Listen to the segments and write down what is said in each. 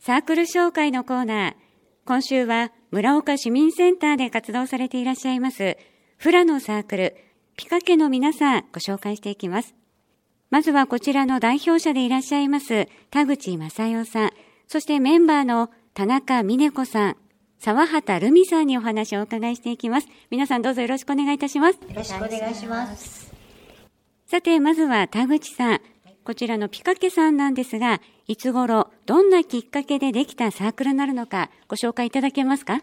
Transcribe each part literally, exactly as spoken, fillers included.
サークル紹介のコーナー。今週は村岡市民センターで活動されていらっしゃいますフラのサークルピカケの皆さんご紹介していきます。まずはこちらの代表者でいらっしゃいます田口正代さん、そしてメンバーの田中美音子さん、沢畑留美さんにお話をお伺いしていきます。皆さんどうぞよろしくお願いいたします。よろしくお願いします。 さてまずは田口さん、こちらのピカケさんなんですが、いつ頃どんなきっかけでできたサークルになるのかご紹介いただけますか？はい、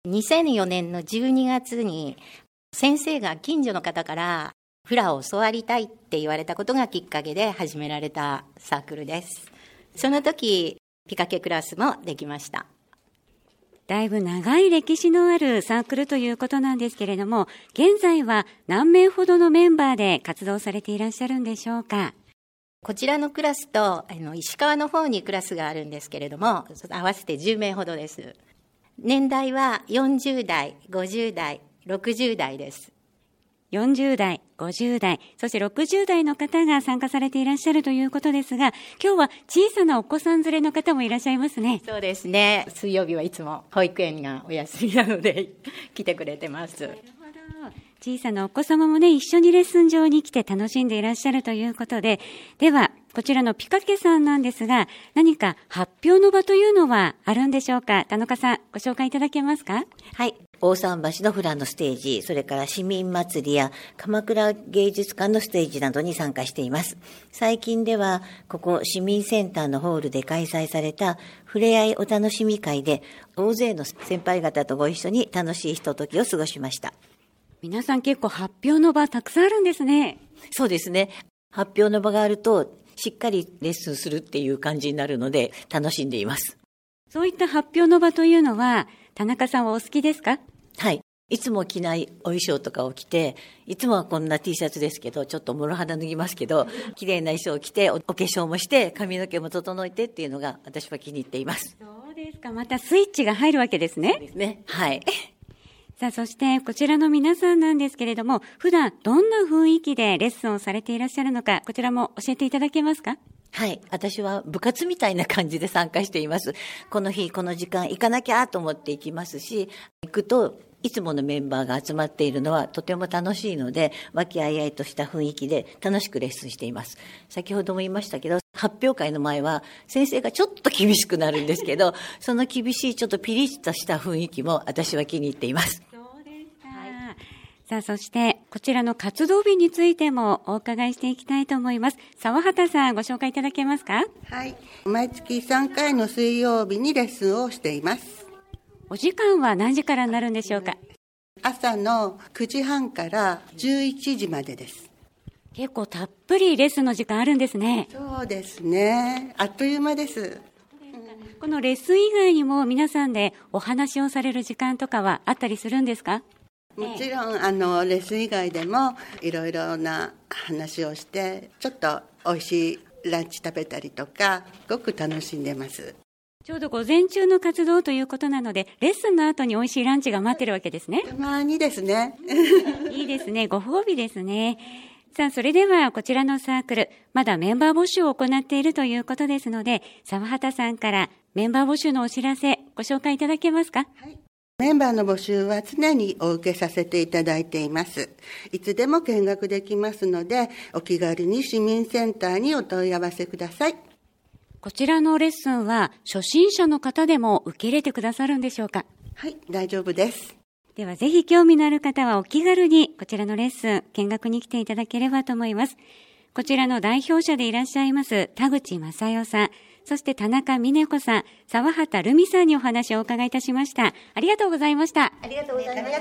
にせんよねんのじゅうにがつに先生が近所の方からフラを教わりたいって言われたことがきっかけで始められたサークルです。その時ピカケクラスもできました。 だいぶ長い歴史のあるサークルということなんですけれども、現在は何名ほどのメンバーで活動されていらっしゃるんでしょうか？ こちらのクラスとあの石川の方にクラスがあるんですけれども、合わせてじゅうめいほどです。年代はよんじゅうだい、ごじゅうだい、ろくじゅうだいです。 よんじゅうだい、ごじゅうだい、そしてろくじゅうだいの方が参加されていらっしゃるということですが、今日は小さなお子さん連れの方もいらっしゃいますね。 そうですね。水曜日はいつも保育園がお休みなので来てくれてます。なるほど。小さなお子様もね、一緒にレッスン場に来て楽しんでいらっしゃるということで、ではこちらのピカケさんなんですが、何か発表の場というのはあるんでしょうか？田中さん、ご紹介いただけますか？ はい。大桟橋のフラのステージ、それから市民祭りや鎌倉芸術館のステージなどに参加しています。最近では、ここ市民センターのホールで開催されたふれあいお楽しみ会で、大勢の先輩方とご一緒に楽しいひとときを過ごしました。 皆さん結構発表の場たくさんあるんですね。 そうですね。発表の場があると、しっかりレッスンするっていう感じになるので、楽しんでいます。 そういった発表の場というのは、田中さんはお好きですか？ はい。いつも着ないお衣装とかを着て、いつもはこんな T シャツですけど、ちょっと諸肌脱ぎますけど、綺麗な衣装を着て、お化粧もして、髪の毛も整えてっていうのが私は気に入っています。 そうですか。またスイッチが入るわけですね。 そうですね。はい。 さあ、そしてこちらの皆さんなんですけれども、普段どんな雰囲気でレッスンをされていらっしゃるのか、こちらも教えていただけますか？ はい。私は部活みたいな感じで参加しています。この日、この時間行かなきゃと思って行きますし、行くといつものメンバーが集まっているのはとても楽しいので、和気あいあいとした雰囲気で楽しくレッスンしています。先ほども言いましたけど、発表会の前は先生がちょっと厳しくなるんですけど、その厳しいちょっとピリッとした雰囲気も私は気に入っています。 さあ、そしてこちらの活動日についてもお伺いしていきたいと思います。沢畑さん、ご紹介いただけますか？ はい。毎月さんかいの水曜日にレッスンをしています。 お時間は何時からになるんでしょうか？ 朝のくじはんからじゅういちじまでです。 結構たっぷりレッスンの時間あるんですね。 そうですね。あっという間です。 このレッスン以外にも皆さんでお話をされる時間とかはあったりするんですか？ もちろんあのレッスン以外でもいろいろな話をして、ちょっとおいしいランチ食べたりとか、すごく楽しんでます。 ちょうど午前中の活動ということなので、レッスンの後においしいランチが待ってるわけですね。 たまにですね。 いいですね。ご褒美ですね。さあ、それではこちらのサークル、まだメンバー募集を行っているということですので、沢畑さんからメンバー募集のお知らせご紹介いただけますか？ はい。メンバーの募集は常にお受けさせていただいています。いつでも見学できますので、お気軽に市民センターにお問い合わせください。 こちらのレッスンは初心者の方でも受け入れてくださるんでしょうか？ はい、大丈夫です。 ではぜひ興味のある方はお気軽にこちらのレッスン見学に来ていただければと思います。こちらの代表者でいらっしゃいます田口正代さん、そして田中美音子さん、沢畑留美さんにお話をお伺いいたしました。ありがとうございました。 ありがとうございました。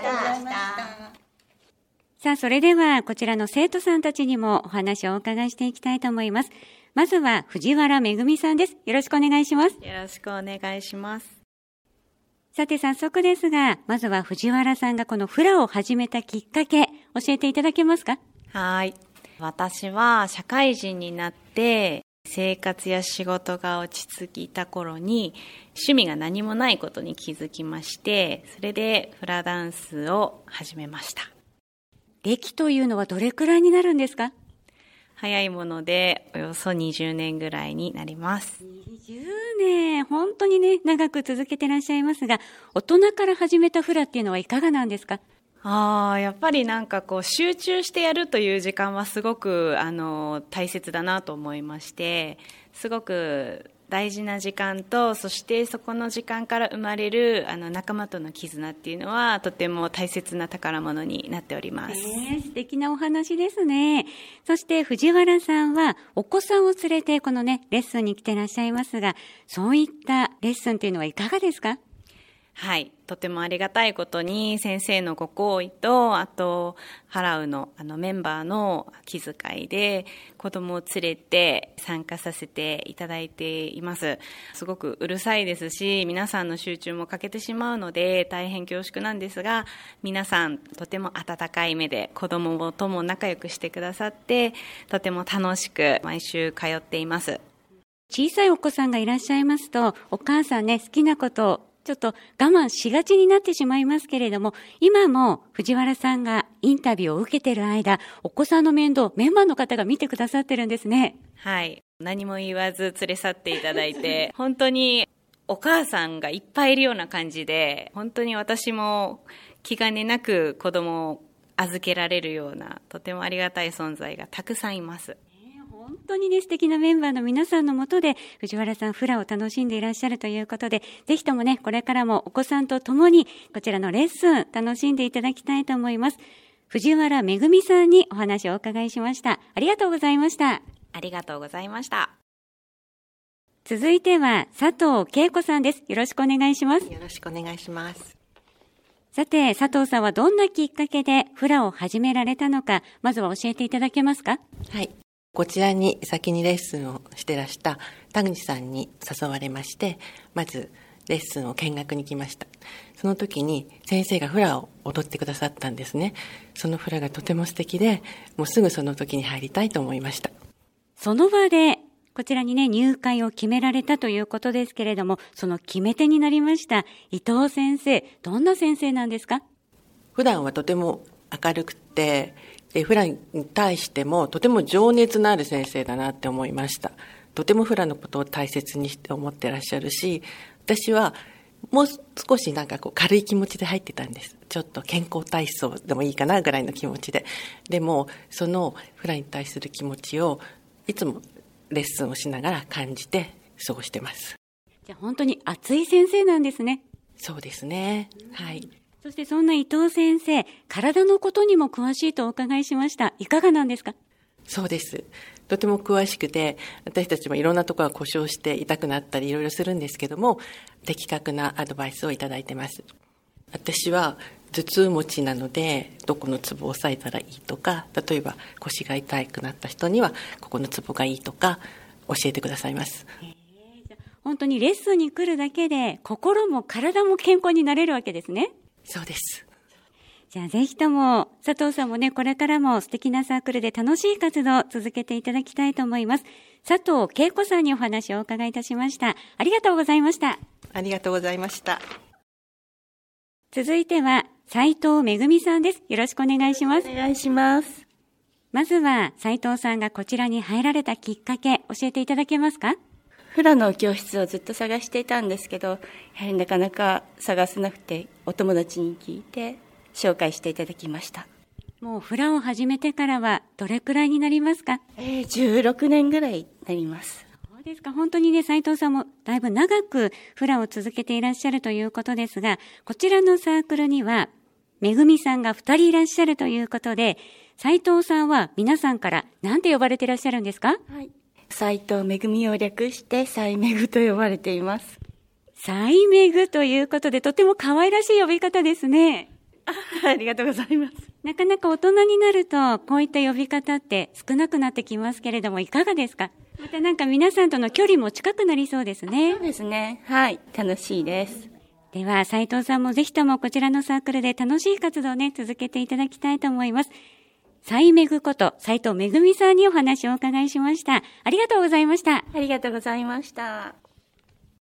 さあ、それではこちらの生徒さんたちにもお話をお伺いしていきたいと思います。まずは藤原めぐみさんです。よろしくお願いします。 よろしくお願いします。 さて早速ですが、まずは藤原さんがこのフラを始めたきっかけ、教えていただけますか？ はい。私は社会人になって生活や仕事が落ち着いた頃に趣味が何もないことに気づきまして、それでフラダンスを始めました。 歴というのはどれくらいになるんですか？ 早いものでおよそにじゅうねんぐらいになります。 にじゅうねん、本当ににね、長く続けてらっしゃいますが、大人から始めたフラっていうのはいかがなんですか？ ああ、やっぱりなんかこう集中してやるという時間はすごくあの大切だなと思いまして、すごく大事な時間と、そしてそこの時間から生まれるあの仲間との絆っていうのはとても大切な宝物になっております。 えー、素敵なお話ですね。そして藤原さんはお子さんを連れてこのねレッスンに来てらっしゃいますが、そういったレッスンっていうのはいかがですか？ はい、とてもありがたいことに先生のご厚意と、あとハラウのあのメンバーの気遣いで子供を連れて参加させていただいています。すごくうるさいですし、皆さんの集中も欠けてしまうので大変恐縮なんですが、皆さんとても温かい目で子供とも仲良くしてくださって、とても楽しく毎週通っています。 小さいお子さんがいらっしゃいますと、お母さんね、好きなことをちょっと我慢しがちになってしまいますけれども、今も藤原さんがインタビューを受けている間、お子さんの面倒、メンバーの方が見てくださってるんですね。 はい。何も言わず連れ去っていただいて、本当にお母さんがいっぱいいるような感じで、本当に私も気兼ねなく子供を預けられるような、とてもありがたい存在がたくさんいます。 本当にね、素敵なメンバーの皆さんのもとで藤原さんフラを楽しんでいらっしゃるということで、ぜひともね、これからもお子さんと共にこちらのレッスン楽しんでいただきたいと思います。藤原めぐみさんにお話をお伺いしました。ありがとうございました。 ありがとうございました。 続いては佐藤恵子さんです。よろしくお願いします。 よろしくお願いします。 さて、佐藤さんはどんなきっかけでフラを始められたのか、まずは教えていただけますか？ はい。こちらに先にレッスンをしてらした田口さんに誘われまして、まずレッスンを見学に来ました。その時に先生がフラを踊ってくださったんですね。そのフラがとても素敵で、もうすぐその時に入りたいと思いました。 その場でこちらにね、入会を決められたということですけれども、その決め手になりました伊藤先生、どんな先生なんですか？ 普段はとても明るくて、フラに対してもとても情熱のある先生だなって思いました。とてもフラのことを大切にして思ってらっしゃるし、私はもう少しなんかこう軽い気持ちで入ってたんです。ちょっと健康体操でもいいかなぐらいの気持ちで。でもそのフラに対する気持ちをいつもレッスンをしながら感じて過ごしてます。 じゃあ本当に熱い先生なんですね。 そうですね。はい。 そしてそんな伊藤先生、体のことにも詳しいとお伺いしました。いかがなんですか？ そうです。とても詳しくて、私たちもいろんなところが故障して痛くなったりいろいろするんですけども、的確なアドバイスをいただいてます。私は頭痛持ちなので、どこのツボを押さえたらいいとか、例えば腰が痛くなった人にはここのツボがいいとか教えてくださいます。 えー、じゃあ本当にレッスンに来るだけで心も体も健康になれるわけですね。 そうです。 じゃあぜひとも佐藤さんもね、これからも素敵なサークルで楽しい活動を続けていただきたいと思います。佐藤恵子さんにお話をお伺いいたしました。ありがとうございました。 ありがとうございました。 続いては斉藤めぐみさんです。よろしくお願いします。 お願いします。 まずは斉藤さんがこちらに入られたきっかけ教えていただけますか？ フラの教室をずっと探していたんですけど、やはりなかなか探せなくて、お友達に聞いて紹介していただきました。 もうフラを始めてからはどれくらいになりますか？ えー、じゅうろくねんぐらいになります。 そうですか。本当にね、斉藤さんもだいぶ長くフラを続けていらっしゃるということですが、こちらのサークルにはめぐみさんがふたりいらっしゃるということで、斉藤さんは皆さんから何て呼ばれていらっしゃるんですか？ はい。斉藤めぐみを略してサイメグと呼ばれています。 サイメグということで、とても可愛らしい呼び方ですね。 あ, ありがとうございます。 なかなか大人になるとこういった呼び方って少なくなってきますけれども、いかがですか？またなんか皆さんとの距離も近くなりそうですね。 そうですね。はい。楽しいです。 では斉藤さんもぜひともこちらのサークルで楽しい活動をね、続けていただきたいと思います。サイメグこと斉藤めぐみさんにお話をお伺いしました。ありがとうございました。 ありがとうございました。